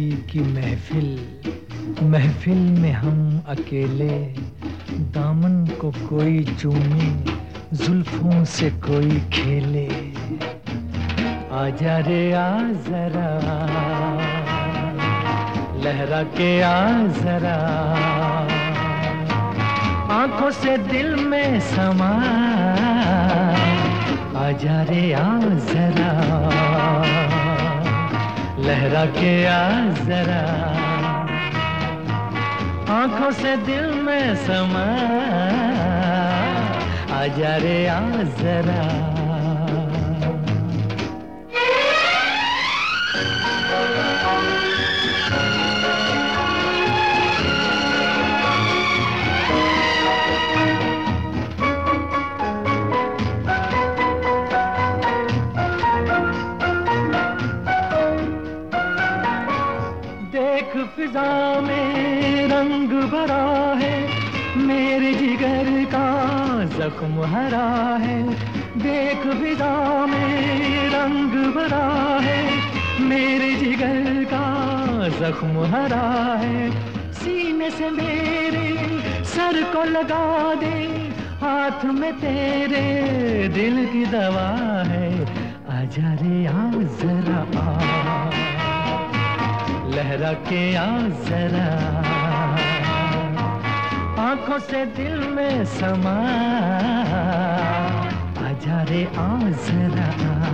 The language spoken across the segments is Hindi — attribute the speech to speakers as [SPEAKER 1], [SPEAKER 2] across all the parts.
[SPEAKER 1] शादी की महफिल, महफिल में हम अकेले, दामन को कोई चूमे, जुल्फों से कोई खेले। आजा रे आ जरा, लहरा के आ जरा, आंखों से दिल में समा। आजा रे आ जरा, लहरा के आ जरा, आंखों से दिल में समा। आजा रे आ जरा। देख फिजा में रंग भरा है, मेरे जिगर का जख्म हरा है। देख फिजा में रंग भरा है, मेरे जिगर का जख्म हरा है। सीने से मेरे सर को लगा दे, हाथ में तेरे दिल की दवा है। आजा रे आ जरा आ, लहरा के आ जरा, आंखों से दिल में समा। आजा रे आ जरा।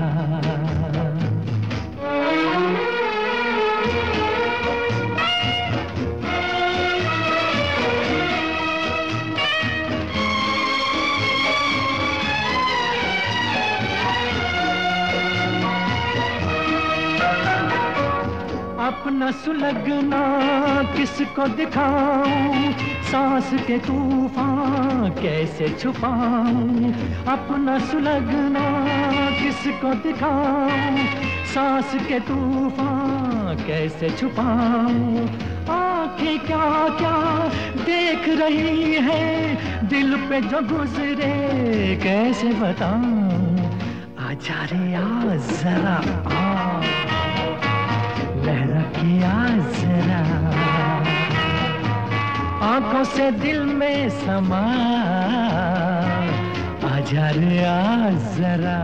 [SPEAKER 1] अपना सुलगना किसको दिखाऊं, सांस के तूफान कैसे छुपाऊं। अपना सुलगना किसको दिखाऊं, सांस के तूफान कैसे छुपाऊं। आंखें क्या क्या देख रही है, दिल पे जो गुजरे कैसे बताऊं। आजा रे आ जरा आ, लहरा के आ जरा, आंखों से दिल में समा। आजा रे आ जरा।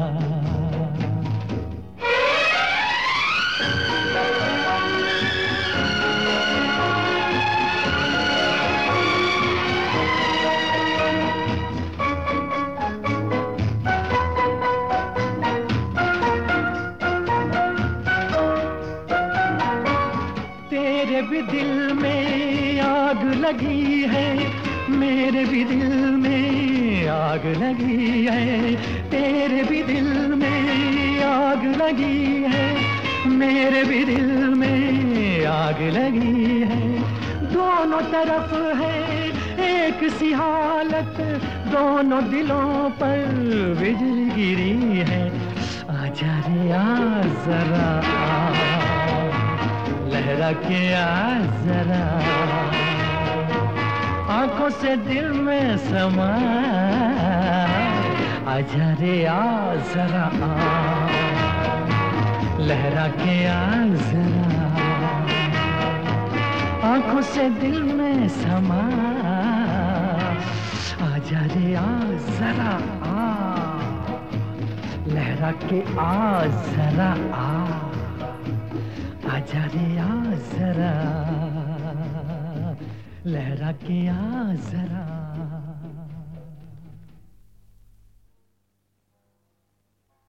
[SPEAKER 1] तेरे भी दिल में आग लगी है, मेरे भी दिल में आग लगी है। तेरे भी दिल में आग लगी है, मेरे भी दिल में आग लगी है। दोनों तरफ है एक सी हालत, दोनों दिलों पर बिजली गिरी है। आजा रे आ जरा, लहरा के आ जरा, आंखों से दिल में समा। आजा रे आ जरा आ, लहरा के आ जरा, आंखों से दिल में समा। आजा रे आ जरा आ, लहरा के आ जरा आ। आजा रे आ जरा, लहरा के आ जरा।